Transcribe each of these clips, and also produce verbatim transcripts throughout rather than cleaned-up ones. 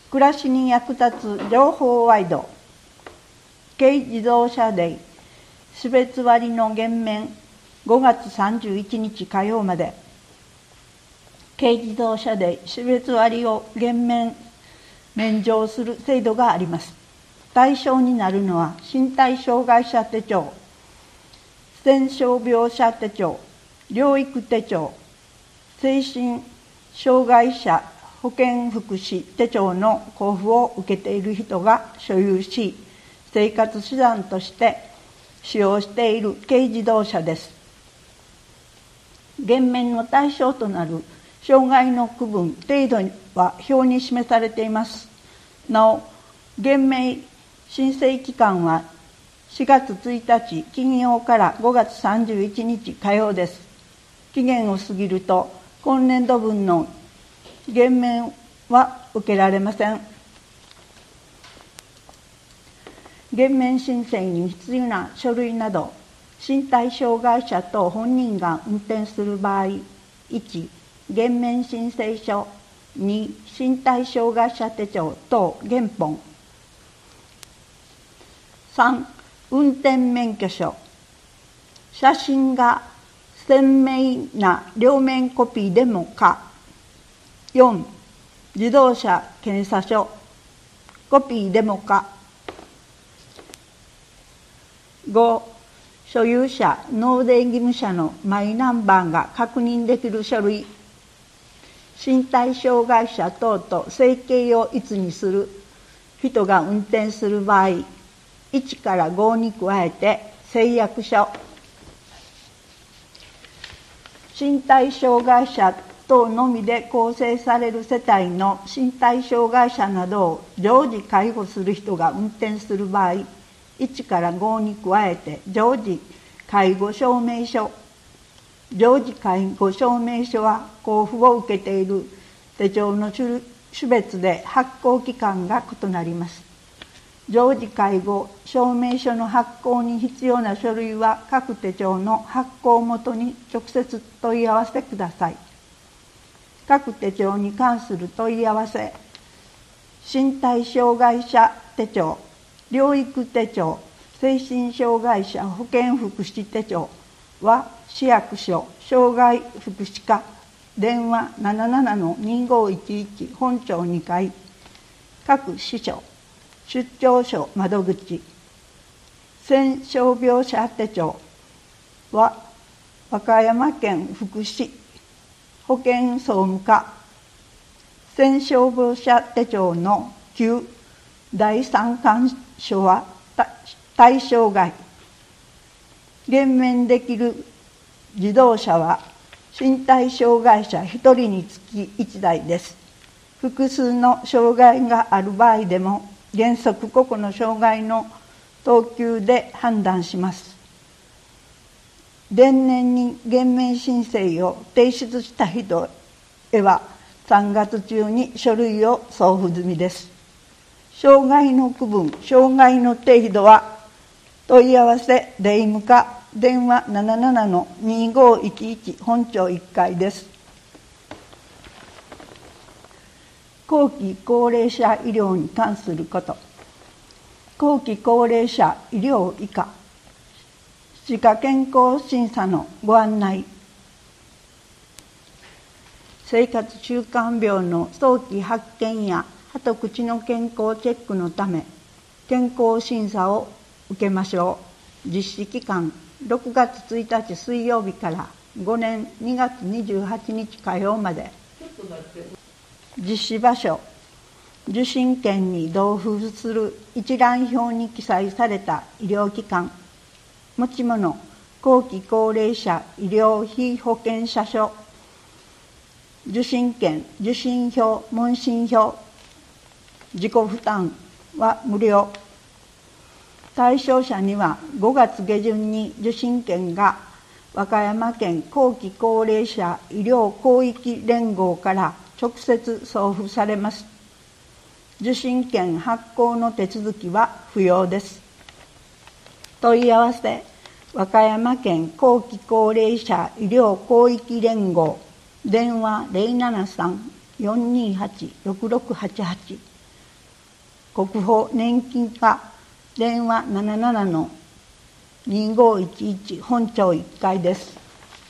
暮らしに役立つ情報ワイド。軽自動車デイ種別割の減免ごがつさんじゅういちにち火曜まで。軽自動車デイ種別割を減免免除する制度があります。対象になるのは身体障害者手帳、戦傷病者手帳、療育手帳、精神障害者保健福祉手帳の交付を受けている人が所有し、生活手段として使用している軽自動車です。減免の対象となる障害の区分、程度は表に示されています。なお、減免申請期間はしがつついたち金曜からごがつさんじゅういちにち火曜です。期限を過ぎると今年度分の減免は受けられません。減免申請に必要な書類など、身体障害者等本人が運転する場合、いち、減免申請書、に、身体障害者手帳等原本、さん、運転免許証、写真が鮮明な両面コピーでも可。よん、自動車検査書、コピーでも可。ご、所有者、納税義務者のマイナンバーが確認できる書類、身体障害者等と生計を一にする人が運転する場合、いちからごに加えて誓約書、身体障害者等のみで構成される世帯の身体障害者などを常時介護する人が運転する場合、いちからごに加えて常時介護証明書、常時介護証明書は交付を受けている手帳の種別で発行期間が異なります。常時介護証明書の発行に必要な書類は各手帳の発行元に直接問い合わせください。各手帳に関する問い合わせ、身体障害者手帳、療育手帳、精神障害者保健福祉手帳は市役所障害福祉課電話 ななななのにごいちいち 本庁にかい、各支所出張所窓口、戦傷病者手帳は和歌山県福祉保健総務課、戦傷病者手帳の旧第三関所は対象外。減免できる自動車は身体障害者ひとりにつきいちだいです。複数の障害がある場合でも原則個々の障害の等級で判断します。前年に減免申請を提出した人へはさんがつ中に書類を送付済みです。障害の区分、障害の程度は問い合わせ霊務課電話 ななななのにごいちいち 本庁いっかいです。後期高齢者医療に関すること。後期高齢者医療以下歯科健康審査のご案内。生活習慣病の早期発見や歯と口の健康チェックのため健康審査を受けましょう。実施期間ろくがつついたち水曜日からごねんにがつにじゅうはちにち火曜まで。実施場所、受診券に同封する一覧表に記載された医療機関、持ち物、後期高齢者医療被保険者書、受診券、受診票、問診票、自己負担は無料。対象者にはごがつ下旬に受診券が和歌山県後期高齢者医療広域連合から直接送付されます。受診券発行の手続きは不要です。問い合わせ、和歌山県後期高齢者医療広域連合電話 ゼロななさん よんにはち ろくろくはちはち国保年金課電話 ななななのにごいちいち 本庁いっかいです。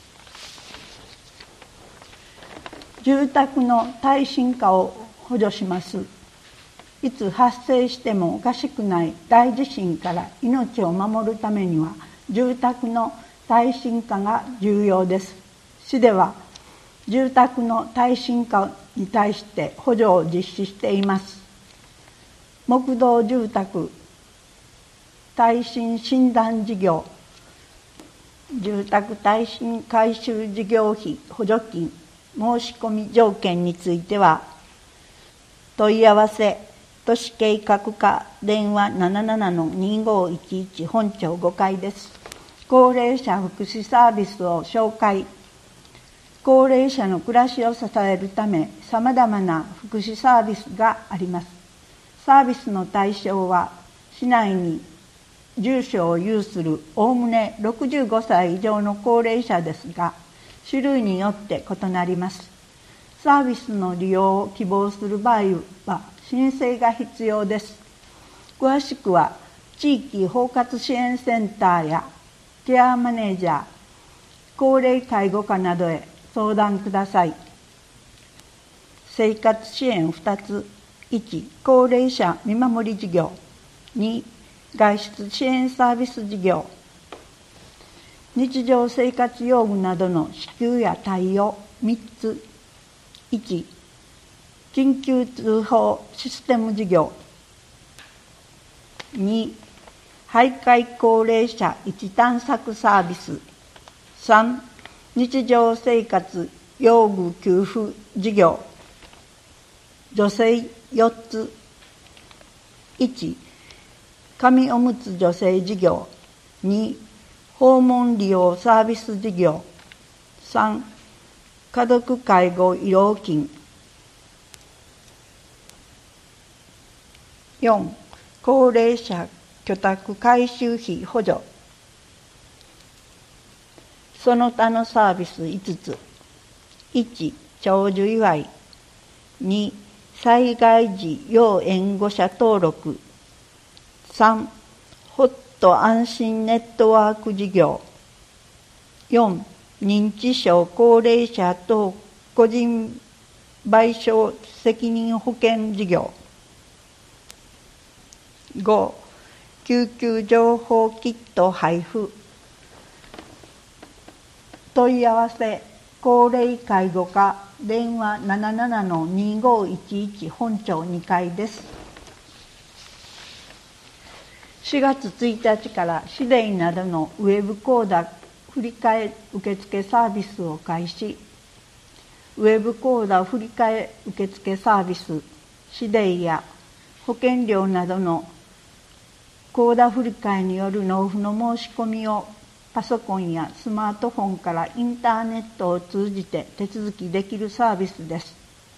住宅の耐震化を補助します。いつ発生してもおかしくない大地震から命を守るためには住宅の耐震化が重要です。市では住宅の耐震化に対して補助を実施しています。木造住宅耐震診断事業、住宅耐震改修事業費補助金申し込み条件については、問い合わせ都市計画課電話 ななななのにごいちいち 本庁ごかいです。高齢者福祉サービスを紹介。高齢者の暮らしを支えるため、さまざまな福祉サービスがあります。サービスの対象は、市内に住所を有するおおむねろくじゅうごさい以上の高齢者ですが、種類によって異なります。サービスの利用を希望する場合は、申請が必要です。詳しくは、地域包括支援センターやケアマネージャー、高齢介護課などへ相談ください。生活支援ふたつ。いち、高齢者見守り事業。に、外出支援サービス事業。日常生活用具などの支給や対応みっつ。いち、緊急通報システム事業。に、徘徊高齢者位置探索サービス。さん、日常生活用具給付事業。女性よっつ。いち、紙おむつ女性事業。に、訪問利用サービス事業。さん、家族介護慰労金。よん、高齢者居宅改修費補助。その他のサービスいつつ。いち、長寿祝い。に、災害時要援護者登録。さん、ホット安心ネットワーク事業。よん、認知症高齢者等個人賠償責任保険事業。ご、救急情報キット配布。問い合わせ高齢介護課電話 ななななのにごいちいち 本庁にかいです。しがつついたちから市デイなどのウェブ口座振替受付サービスを開始。ウェブ口座振替受付サービス市デイや保険料などの口座振替による納付の申し込みをパソコンやスマートフォンからインターネットを通じて手続きできるサービスです。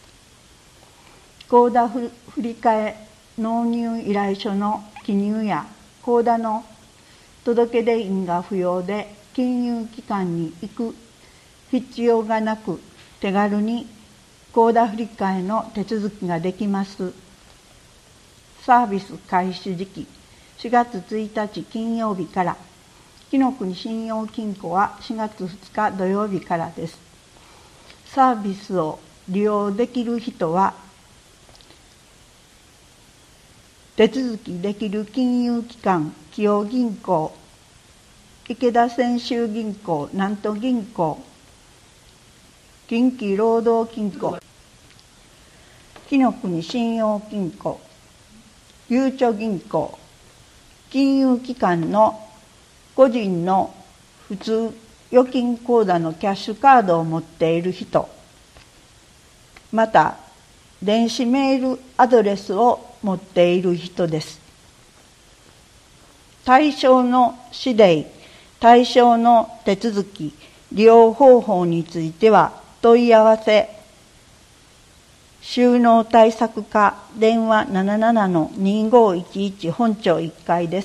口座振替納入依頼書の記入や口座の届出印が不要で、金融機関に行く必要がなく、手軽に口座振替の手続きができます。サービス開始時期、しがつついたち金曜日から、紀の国信用金庫はしがつふつか土曜日からです。サービスを利用できる人は、手続きできる金融機関、紀陽銀行、池田泉州銀行、南都銀行、近畿労働金庫、紀の国信用金庫、ゆうちょ銀行、金融機関の個人の普通預金口座のキャッシュカードを持っている人、また電子メールアドレスを持っている人です。対象の市デイ、対象の手続き、利用方法については問い合わせ、収納対策課電話 ななななのにごいちいち 本庁いっかいです。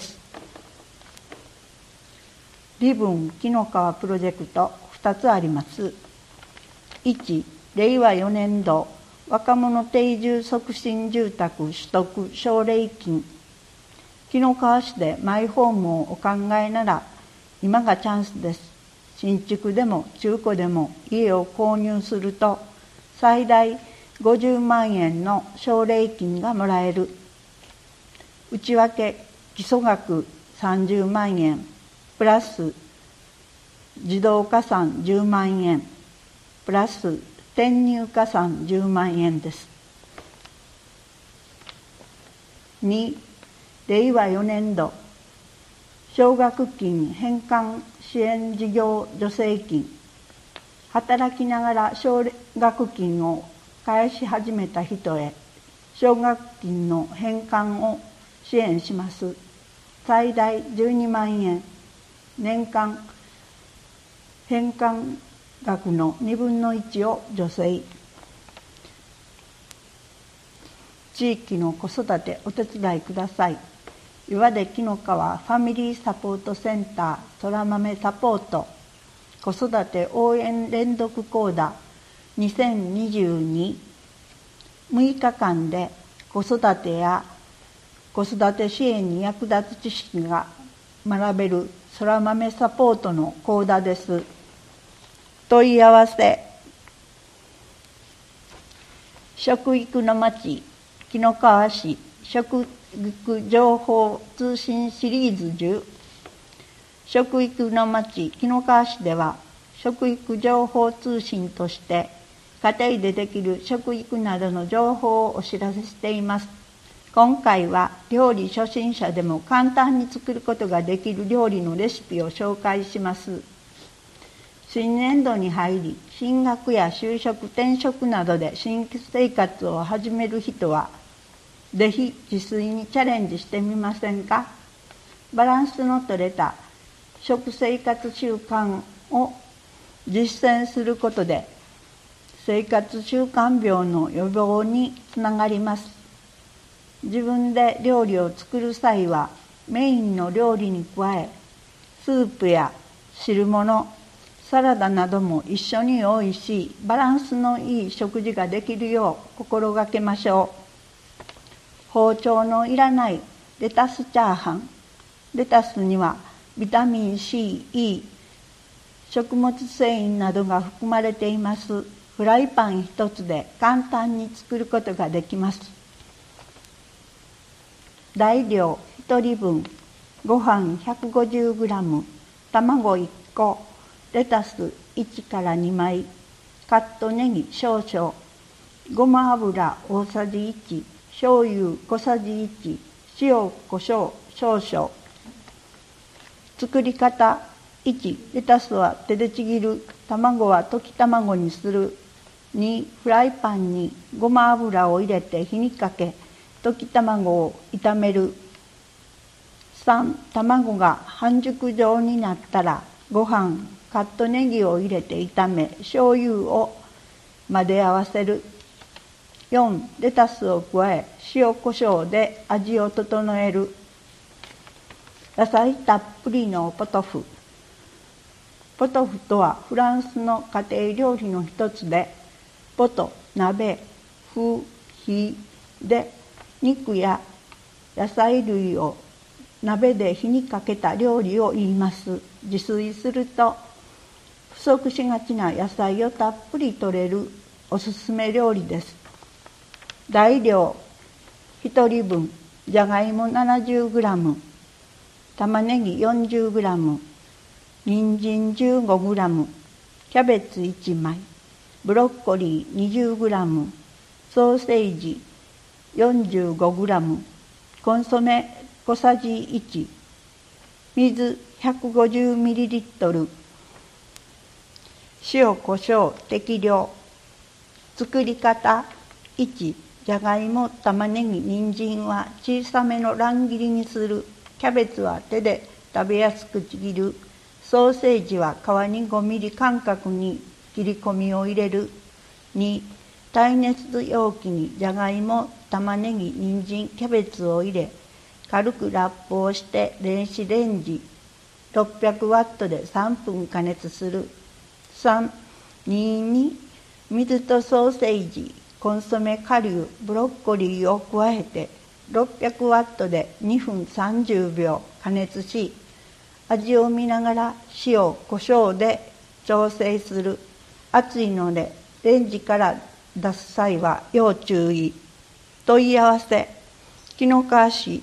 リブン紀の川プロジェクトふたつあります。いち、れいわよねんど若者定住促進住宅取得奨励金。紀の川市でマイホームをお考えなら今がチャンスです。新築でも中古でも家を購入すると最大ごじゅうまんえんの奨励金がもらえる。内訳基礎額さんじゅうまんえんプラス自動加算じゅうまんえんプラス転入加算じゅうまんえんです。に、れいわよねんど奨学金返還支援事業助成金。働きながら奨学金を返し始めた人へ奨学金の返還を支援します。最大じゅうにまんえん、年間返還額のにぶんのいちを助成。地域の子育てお手伝いください。岩出紀の川ファミリーサポートセンターそら豆サポート子育て応援連続講座にせんにじゅうに。むいかかんで子育てや子育て支援に役立つ知識が学べるそら豆サポートの講座です。問い合わせ。食育のまち紀の川市食育情報通信シリーズじゅう。食育のまち紀の川市では食育情報通信として家庭でできる食育などの情報をお知らせしています。今回は料理初心者でも簡単に作ることができる料理のレシピを紹介します。新年度に入り、進学や就職、転職などで新生活を始める人は、ぜひ自炊にチャレンジしてみませんか。バランスの取れた食生活習慣を実践することで、生活習慣病の予防につながります。自分で料理を作る際は、メインの料理に加え、スープや汁物、サラダなども一緒に用意し、バランスのいい食事ができるよう心がけましょう。包丁のいらないレタスチャーハン。レタスにはビタミン C、E、食物繊維などが含まれています。フライパン一つで簡単に作ることができます。材料ひとりぶん、ご飯 ひゃくごじゅうグラム、卵いっこ、レタスいちからにまい、カットネギ少々、ごま油大さじいち、醤油小さじいち、塩コショウ少々。作り方いち、レタスは手でちぎる、卵は溶き卵にする。に、フライパンにごま油を入れて火にかけ、溶き卵を炒める。さん、卵が半熟状になったら、ご飯、カットネギを入れて炒め、醤油を混ぜ合わせる。よん、レタスを加え、塩コショウで味を整える。野菜たっぷりのポトフ。ポトフとはフランスの家庭料理の一つで、ポト、鍋、フ、火で肉や野菜類を鍋で火にかけた料理を言います。自炊すると不足しがちな野菜をたっぷり摂れるおすすめ料理です。材料ひとりぶん、じゃがいも ななじゅうグラム、玉ねぎ よんじゅうグラム、人参 じゅうごグラム、キャベツいちまい、ブロッコリー にじゅうグラム、ソーセージ よんじゅうごグラム、コンソメ小さじいち、水 ひゃくごじゅうミリリットル、塩コショウ適量。作り方いち、じゃがいも、玉ねぎ、人参は小さめの乱切りにする。キャベツは手で食べやすくちぎる。ソーセージは皮にごミリ間隔に切り込みを入れる。に、耐熱容器にじゃがいも、玉ねぎ、人参、キャベツを入れ、軽くラップをして電子レンジろっぴゃくワットでさんぷん加熱する。さん、にに水とソーセージ、 コンソメ顆粒ブロッコリーを加えてろっぴゃくワットでにふんさんじゅうびょう加熱し、味を見ながら塩コショウで調整する。熱いのでレンジから出す際は要注意。問い合わせ紀の川市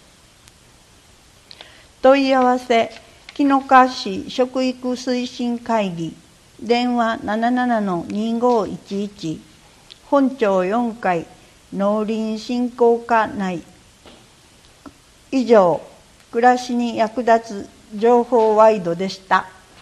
問い合わせ紀の川市食育推進会議、電話 ななななのにごいちいち、本町よんかい農林振興課内。以上、暮らしに役立つ情報ワイドでした。